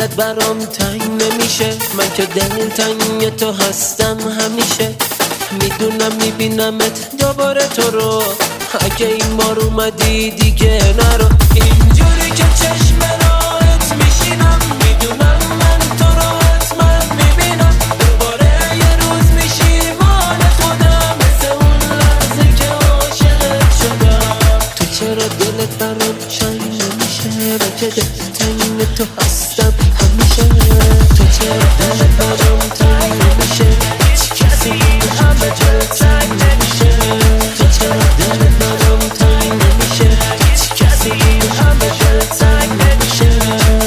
دلت برام تنگ نمیشه؟ من که دلتنگ تو هستم همیشه. میدونم میبینمت دوباره تو رو، اگه این بار اومدی دیگه نرو. اینجوری که چشم راحت میشینم، میدونم من تو رو حتما میبینم. دوباره یه روز میشی مال خودم، مثل اون لحظه که عاشقت شدم. تو چرا دلت برام تنگ نمیشه؟ من که دلتنگ تو هستم همیشه. تو چرا دلت برام تنگ نمیشه؟ کسی همه جا تنگ نمیشه. تو چرا دلت برام تنگ نمیشه؟ کسی همه جا تنگ نمیشه.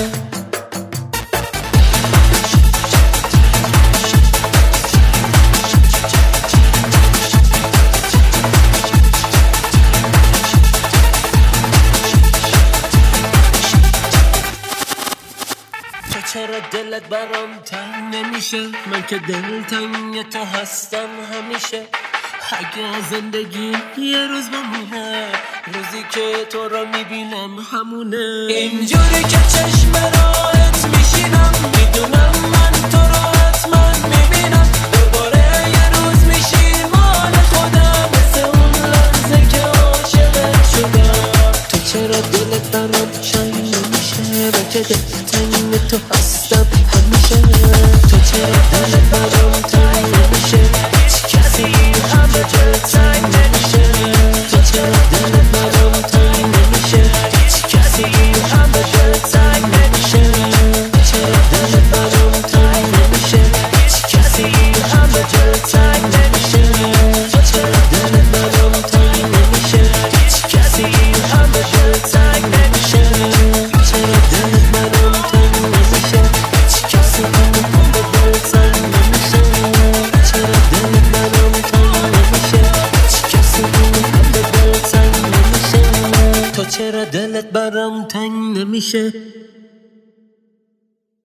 چرا دلت برام تنگ نمیشه؟ من که دلتنگ تو هستم همیشه. اگه زندگی یه روز بمونه، روزی که تو رو میبینم همونه. اینجوری که چشم راحت میشینم، میدونم من تو رو حتما میبینم. دوباره یه روز میشی مال خودم، مثل اون لحظه که عاشقت شدم. تو چرا دلت برام تنگ نمیشه؟ من که دلتنگ تو هستم همیشه. تو چرا دلت برام تنگ نمیشه؟ کسی همه جا تنگ نمیشه. تو چرا دلت برام تنگ نمیشه؟ کسی همه جا تنگ نمیشه. تو چرا دلت برام تنگ نمیشه؟ کسی همه جا تنگ نمیشه. تو چرا دلت برام تنگ نمیشه؟ کسی همه جا تنگ نمیشه. چرا دلت برام تنگ نمیشه؟ کسی همه جا تنگ نمیشه. چرا دلت برام تنگ نمیشه؟ کسی همه جا تنگ نمیشه. تو چرا دلت برام تنگ نمیشه؟